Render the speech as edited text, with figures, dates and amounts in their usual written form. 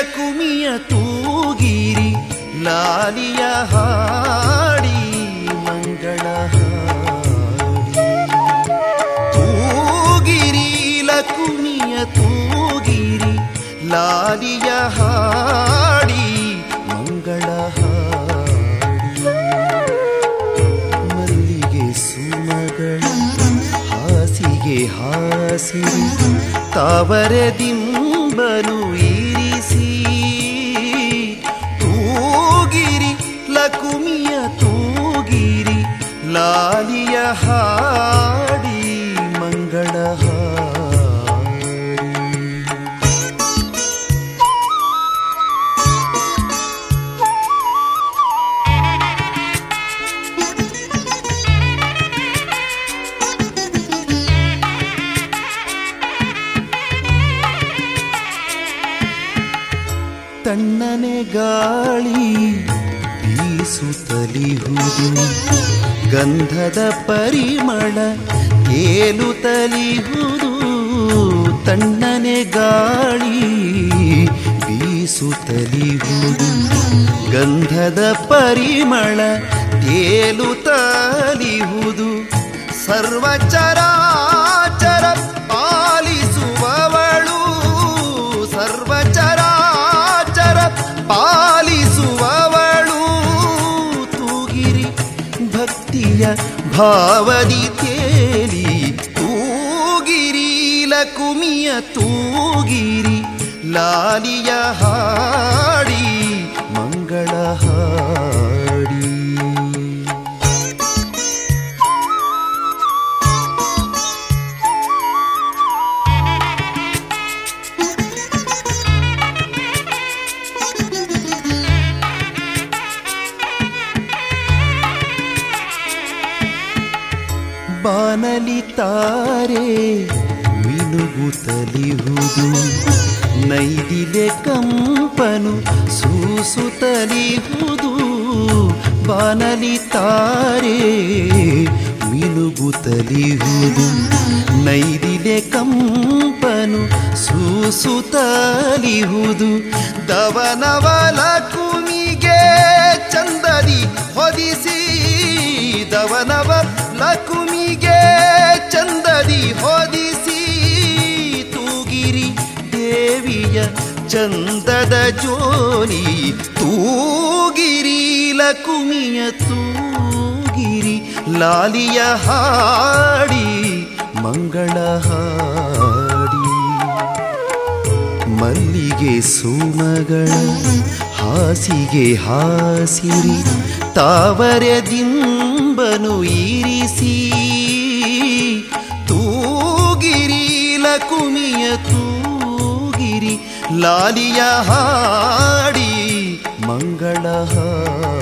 ಲಕುಮಿಯ ತೂಗಿರಿ ಲಾಲಿಯ ಹಾಡಿ ಮಂಗಳ ಹಾಡಿ ತೂಗಿರಿ ಲಕುಮಿಯ ತೂಗಿರಿ ಲಾಲಿಯ ಹಾಡಿ ಮಂಗಳ ಹಾಡಿ ಮಲ್ಲಿಗೆ ಸುಮಗಳ ಹಾಸಿಗೆ ಹಾಸಿರಿ ತಾವರೆ ದಿಂಬನು ಇರಿಸಿ ತೂಗಿರಿ ಲಕುಮಿಯ ತೂಗಿರಿ ಲಾಲಿಯ ಹಾಡಿ ಮಂಗಳ ತಣ್ಣನೆ ಗಾಳಿ ಬೀಸುತ್ತಲಿಹುದು ಗಂಧದ ಪರಿಮಳ ತೇಲುತ್ತಲಿಹುದು ತಣ್ಣನೆ ಗಾಳಿ ಬೀಸುತ್ತಲಿಹುದು ಗಂಧದ ಪರಿಮಳ ತೇಲುತ್ತಲಿಹುದು ಸರ್ವಚರಾಚರ ಪಾಲಿಸುವವಳು ಸರ್ವಚರಾಚರ ಪಾಲಿಸುವವಳು ತೂಗಿರಿ ಭಕ್ತಿಯ ಭಾವದಿ ತೇಲಿ ತೂಗಿರಿ ಲಕುಮಿಯ ತೂಗಿರಿ ಲಾಲಿಯ ಹಾಡಿ ಮಂಗಳ ಹಾಡಿ ಬಾನಲಿ ತಾರೆ ಮಿನುಗುತ್ತಲಿಹುದು ನೈದಿಲೆ ಕಂಪನು ಸೂಸುತ್ತಲಿಹುದು ಬಾನಲಿ ತಾರೆ ಮಿನುಗುತ್ತಲಿಹುದು ನೈದಿಲೆ ಕಂಪನು ಸೂಸುತ್ತಲಿಹುದು ದವನವಲ ಕುಮಿಗೆ ಚಂದದಿ ಹೊದಿಸಿ ದವನವ ಲಕುಮಿಗೆ ಚಂದದಿ ಹೊದಿಸಿ ತೂಗಿರಿ ದೇವಿಯ ಚಂದದ ಜೋಲಿ ತೂಗಿರಿ ಲಕುಮಿಯ ತೂಗಿರಿ ಲಾಲಿಯ ಹಾಡಿ ಮಂಗಳ ಹಾಡಿ ಮಲ್ಲಿಗೆ ಸುಮಗಳ ಹಾಸಿಗೆ ಹಾಸಿರಿ ತಾವರೆ ದಿಂಬನು ಇರಿಸಿ ತೂಗಿರಿ ಲಕುಮಿಯ ತೂಗಿರಿ ಲಾಲಿಯ ಹಾಡಿ ಮಂಗಳ ಹಾಡಿ